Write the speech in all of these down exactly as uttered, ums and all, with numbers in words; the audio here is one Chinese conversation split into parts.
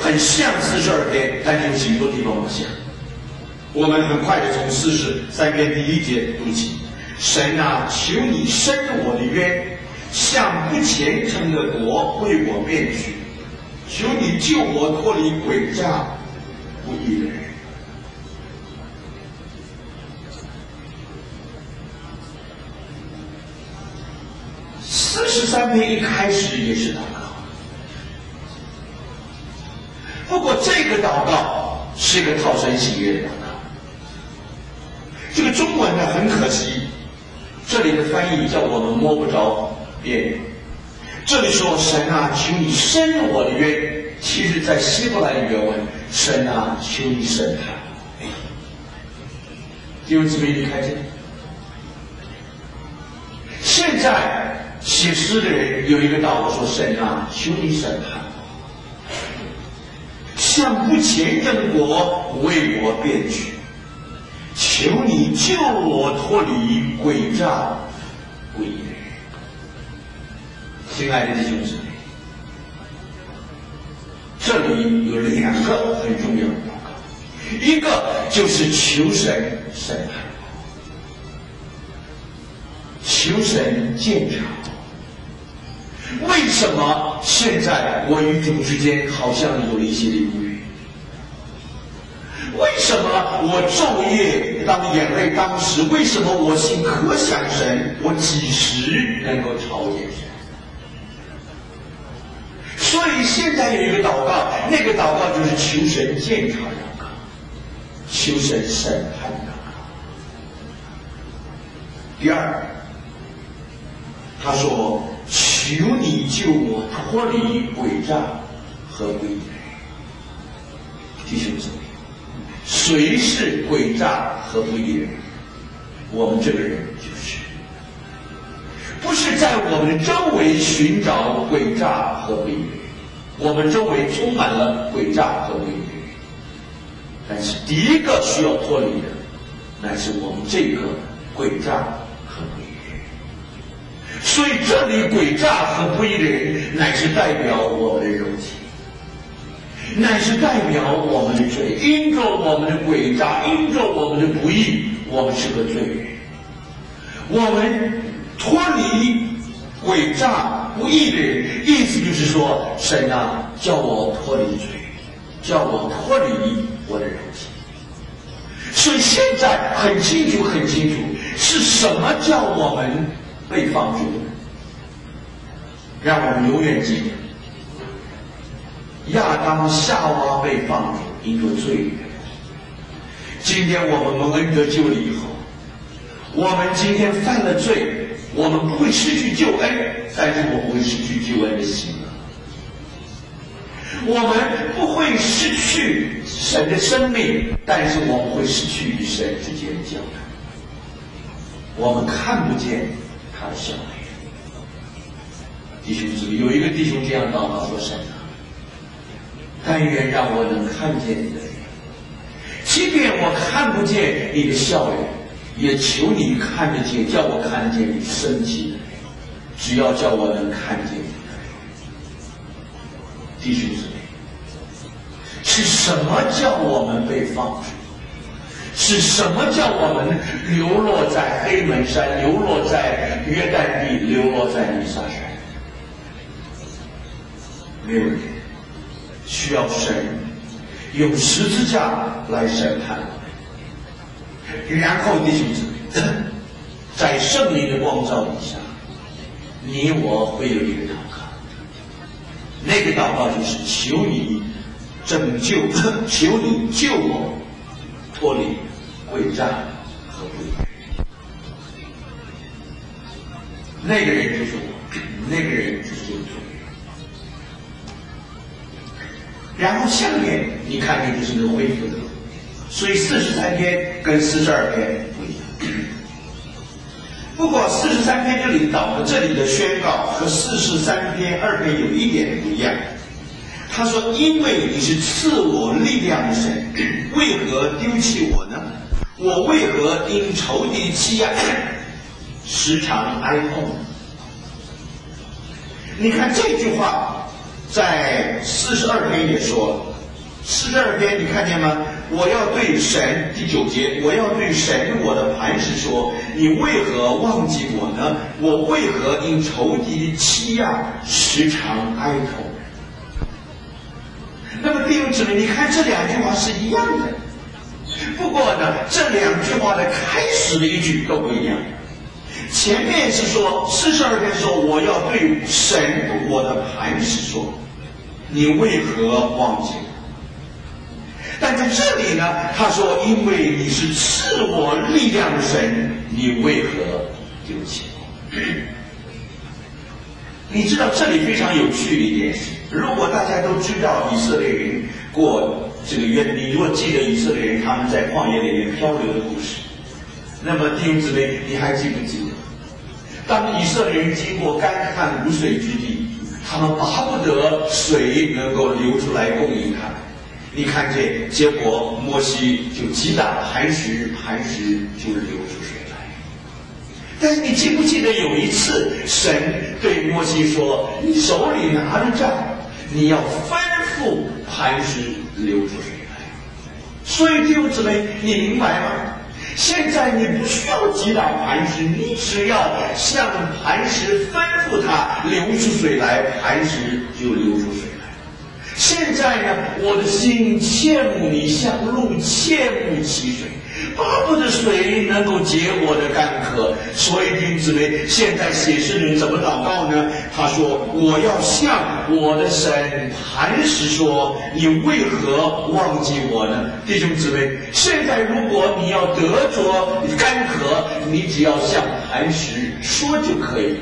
很像四十二篇，但是有许多地方不像。我们很快的从四十三篇第一节读起：神啊，求你伸我的冤，向不虔诚的国为我辩屈，求你救我脱离诡诈不义的人。四十三篇一开始也是祷告，不过这个祷告是一个讨神喜悦的祷告。这个中文呢很可惜，这里的翻译叫我们摸不着边。这里说神啊，求你伸我的冤，其实在希伯来的原文，神啊，求你审判。弟兄姊妹，你看见？现在写诗的人有一个祷告说：神啊，求你审判，向不虔诚国为我辩屈，求你救我脱离诡诈不义的人。亲爱的弟兄姊妹，这里有两个很重要的祷告，一个就是求神审判，求神鉴察。为什么现在我与主之间好像有了一些离别？为什么我昼夜当眼泪当时？为什么我心可想神？我几时能够朝见神？所以现在有一个祷告，那个祷告就是求神鉴察祷告，求神审判祷告。第二，他说：求你救我脱离诡诈和不义的人。弟兄姊妹，谁是诡诈和不义的人？我们这个人就是。不是在我们周围寻找诡诈和不义的人，我们周围充满了诡诈和不义的人，但是第一个需要脱离的，乃是我们这个诡诈和不义的人。所以这里诡诈和不义的人，乃是代表我们的肉体，乃是代表我们的罪。因着我们的诡诈，因着我们的不义，我们是个罪人。我们脱离诡诈不义的人，意思就是说，神啊，叫我脱离罪，叫我脱离我的肉体。所以现在很清楚很清楚，是什么叫我们被放逐的？让我们永远记得，亚当夏娃被放逐，因着罪孽。今天我们蒙恩得救了以后，我们今天犯了罪，我们不会失去救恩，但是我们会失去救恩的喜乐。我们不会失去神的生命，但是我们会失去与神之间的交谈。我们看不见他的笑脸。弟兄姊妹，有一个弟兄这样祷告说：神啊，但愿让我能看见你的脸，即便我看不见你的笑脸，也求你看得见，叫我看见你生气的脸，只要叫我能看见你的脸。弟兄姊妹，是什么叫我们被放逐？是什么叫我们流落在黑门山，流落在约旦地，流落在弥撒山？没有人，需要神用十字架来审判我们。然后弟兄姊妹，在圣灵的光照底下，你我会有一个祷告，那个祷告就是求你拯救，求你救我脱离诡诈和不义。那个人就是我，那个人就是这个罪人。然后下面你看见就是那个恢复的，所以四十三篇跟四十二篇不一样。不过四十三篇这里导的这里的宣告和四十三篇二篇有一点不一样。他说：因为你是赐我力量的神，为何丢弃我呢？我为何因仇敌欺压时常哀痛？你看这句话在四十二篇也说了， 四十二篇你看见吗？我要对神，第九节，我要对神我的磐石说，你为何忘记我呢？我为何因仇敌的欺压时常哀痛？那么弟兄姊妹，你看这两句话是一样的，不过呢，这两句话的开始的一句都不一样。前面是说四十二篇说，我要对神我的磐石说，你为何忘记我？但在这里呢，他说，因为你是赐我力量的神，你为何丢弃我？你知道这里非常有趣的一件事，如果大家都知道以色列人过这个约，你如果记得以色列人他们在旷野里面漂流的故事，那么弟兄姊妹，你还记不记得，当以色列人经过干旱无水之地，他们巴不得水能够流出来供应他们。你看见结果，摩西就击打磐石，磐石就流出水来。但是你记不记得有一次，神对摩西说：“你手里拿着杖，你要吩咐磐石流出水来。”所以弟兄姊妹，你明白吗？现在你不需要击打磐石，你只要向磐石吩咐它流出水来，磐石就流出水来。现在呢，我的心切慕你，像鹿切慕其水，巴不得水能够解我的干渴。所以弟兄姊妹，现在写诗人怎么祷告呢？他说：“我要向我的神磐石说，你为何忘记我呢？”弟兄姊妹，现在如果你要得着干渴，你只要向磐石说就可以了。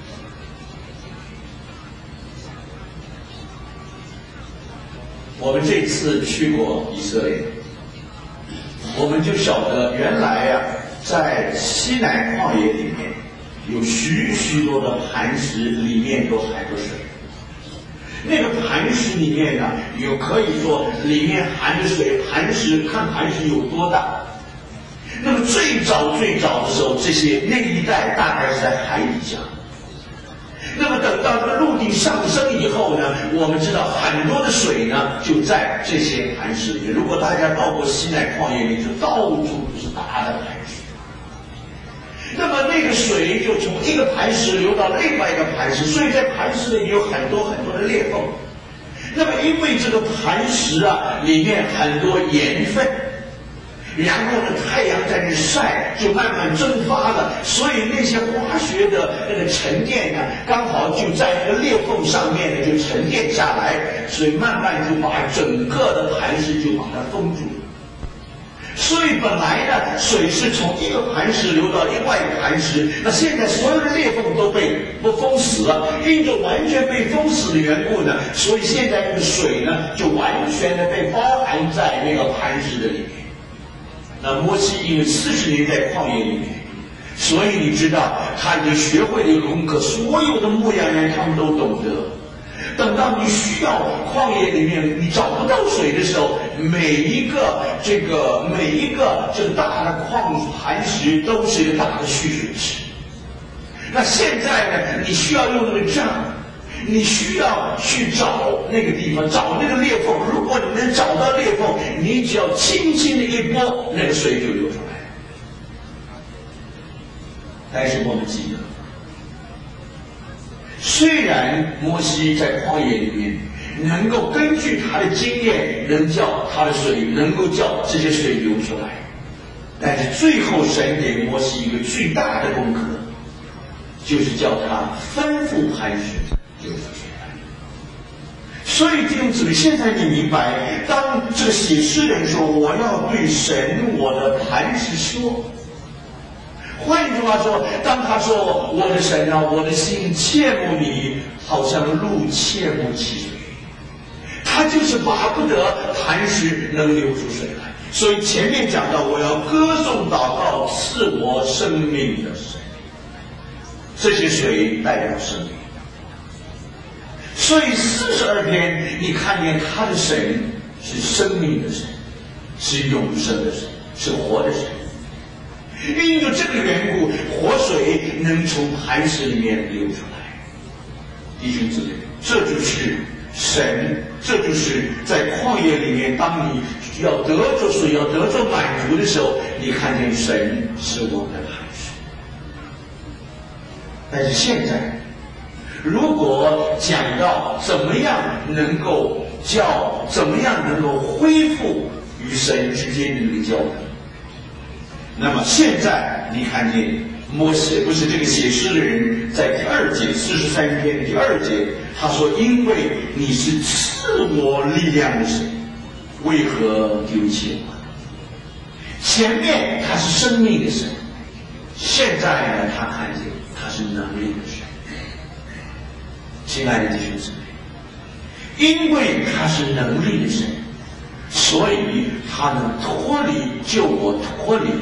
我们这次去过以色列，我们就晓得原来啊，在西乃旷野里面有许许多的磐石，里面都含着水。那个磐石里面呢，有可以说里面含着水，磐石看磐石有多大。那么最早最早的时候，这些那一带大概是在海底下。那么等到这个陆地上升以后呢，我们知道很多的水呢就在这些磐石里面。如果大家到过西乃旷野里，就到处都是大的磐石。那么那个水就从一个磐石流到另外一个磐石，所以在磐石里面有很多很多的裂缝。那么因为这个磐石啊里面很多盐分，然后呢，太阳在那晒，就慢慢蒸发了，所以那些化学的那个沉淀呢，刚好就在那个裂缝上面呢就沉淀下来，所以慢慢就把整个的磐石就把它封住了。所以本来呢，水是从一个磐石流到另外一个磐石，那现在所有的裂缝都被不封死了，因着完全被封死的缘故呢，所以现在这个水呢就完全的被包含在那个磐石的里面。那摩西因为四十年在旷野里面，所以你知道他已经学会了一个功课，所有的牧羊人他们都懂得。等到你需要旷野里面你找不到水的时候，每一个这个每一个这个大的矿磐石都是一个大的蓄水池。那现在呢，你需要用那个杖，你需要去找那个地方，找那个裂缝。如果你能找到裂缝，你只要轻轻的一拨，那个水就流出来了。但是我们记得，虽然摩西在旷野里面能够根据他的经验，能叫他的水能够叫这些水流出来，但是最后神给摩西一个最大的功课，就是叫他吩咐磐石流出水来。所以弟兄姊妹，现在你明白，当这个写诗人说我要对神我的磐石说，换句话说，当他说我的神啊，我的心切慕你，好像鹿切慕其水，他就是巴不得磐石能流出水来。所以前面讲到，我要歌颂祷告赐我生命的神，这些水代表生命。所以四十二篇你看见他的神是生命的神，是永生的神，是活的神。因着这个缘故，活水能从磐石里面流出来。弟兄姊妹，这就是神这就是在旷野里面，当你要得着水、要得着满足的时候，你看见神是我们的磐石。但是现在，如果讲到怎么样能够叫怎么样能够恢复与神之间的那个交流，那么现在你看见摩西不是这个写诗的人，在第二节四十三篇第二节，他说：“因为你是赐我力量的神，为何丢弃我？”前面他是生命的神，现在呢，他看见他是能力的神。亲爱的弟兄姊妹，因为他是能力的神，所以他能脱离救我脱离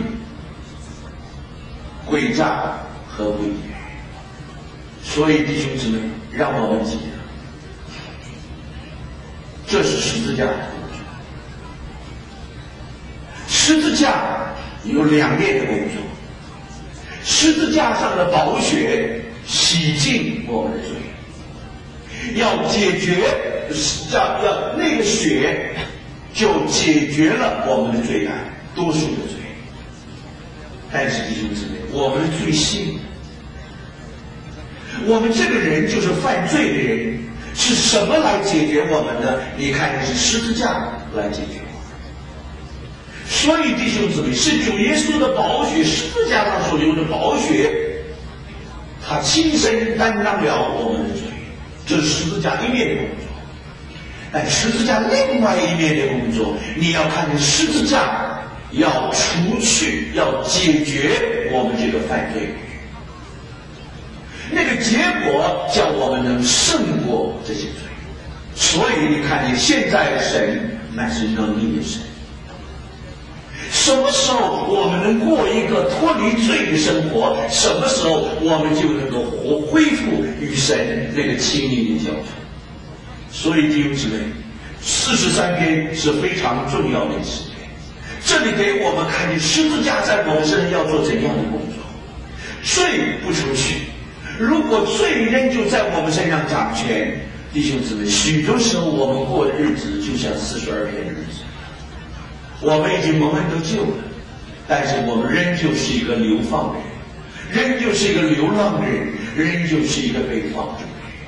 诡诈和诡异。所以弟兄姊妹，让我们记得，这是十字架的工作。十字架有两面的工作，十字架上的宝血洗净我们的罪，要解决，要要那个血就解决了我们的罪案，多数的罪。但是弟兄姊妹，我们的罪性，我们这个人就是犯罪的人，是什么来解决我们呢？你看，是十字架来解决我们。所以弟兄姊妹，是主耶稣的宝血，十字架上所流的宝血，他亲身担当了我们的罪，这是十字架一面的工作。但十字架另外一面的工作，你要看见十字架要除去，要解决我们这个犯罪，那个结果叫我们能胜过这些罪。所以你看见现在的神乃是能力的神。什么时候我们能过一个脱离罪的生活，什么时候我们就能够活恢复与神那个亲密的交通。所以弟兄姊妹，四十三篇是非常重要的诗篇，这里给我们看见十字架在我们身上要做怎样的工作。罪不出去，如果罪仍旧在我们身上掌权，弟兄姊妹，许多时候我们过的日子就像四十二篇的日子，我们已经蒙恩得救了，但是我们仍旧是一个流放人，仍旧是一个流浪人，仍旧是一个被放逐的人。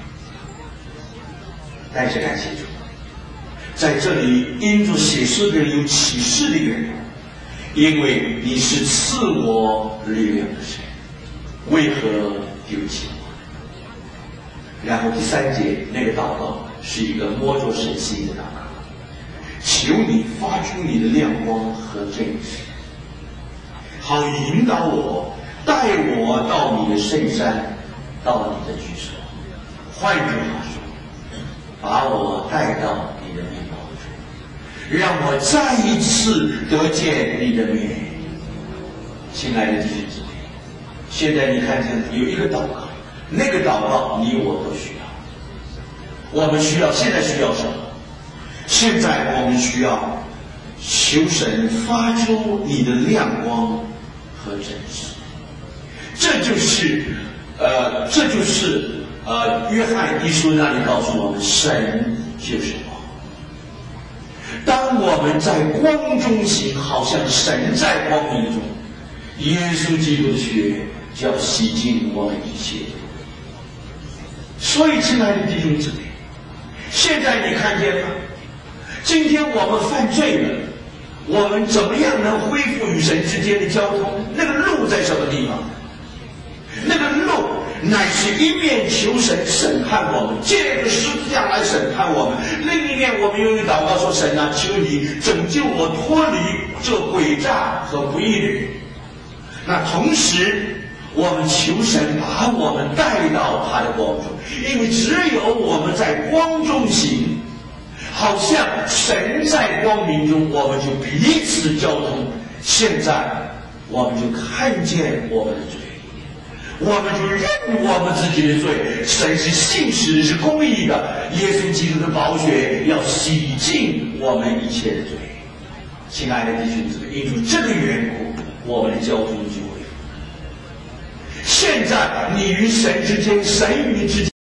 但是感谢主，在这里因着写诗的人有启示的缘故，因为你是赐我力量的神，为何丢弃我？然后第三节那个祷告是一个摸着神心的祷告，求你发出你的亮光和真实，好引导我，带我到你的圣山，到你的居所。换句话说，把我带到你的面包处，让我再一次得见你的面。亲爱的弟兄姊妹，现在你看见有一个祷告，那个祷告你我都需要。我们需要，现在需要什么？现在我们需要求神发出你的亮光和真实。这就是呃，这就是呃，约翰一书那里告诉我们，神就是光。当我们在光中行，好像神在光明中，耶稣基督的血就要洗净我们一切。所以亲爱的弟兄姊妹，现在你看见了，今天我们犯罪了，我们怎么样能恢复与神之间的交通？那个路在什么地方？那个路乃是一面求神审判我们，借着十字架来审判我们；另一面我们用于祷告说：神啊，求你拯救我脱离这诡诈和不义的人。那同时我们求神把我们带到他的光中，因为只有我们在光中行，好像神在光明中，我们就彼此交通。现在我们就看见我们的罪，我们就认我们自己的罪。神是信实的，是公义的，耶稣基督的宝血要洗净我们一切的罪。亲爱的弟兄姊妹，因为这个缘故，我们的交通就恢复。现在你与神之间，神与你之间